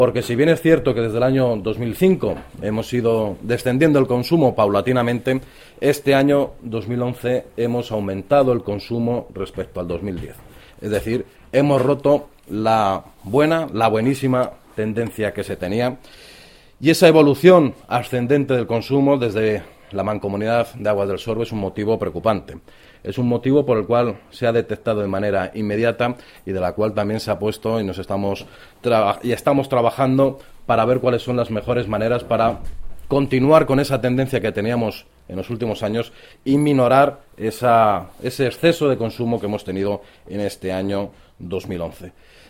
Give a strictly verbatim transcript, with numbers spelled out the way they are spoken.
Porque si bien es cierto que desde el año dos mil cinco hemos ido descendiendo el consumo paulatinamente, este año dos mil once hemos aumentado el consumo respecto al dos mil diez. Es decir, hemos roto la buena, la buenísima tendencia que se tenía, y esa evolución ascendente del consumo desde la Mancomunidad de Aguas del Sorbe es un motivo preocupante. Es un motivo por el cual se ha detectado de manera inmediata y de la cual también se ha puesto y nos estamos y estamos trabajando para ver cuáles son las mejores maneras para continuar con esa tendencia que teníamos en los últimos años y minorar esa, ese exceso de consumo que hemos tenido en este año dos mil once.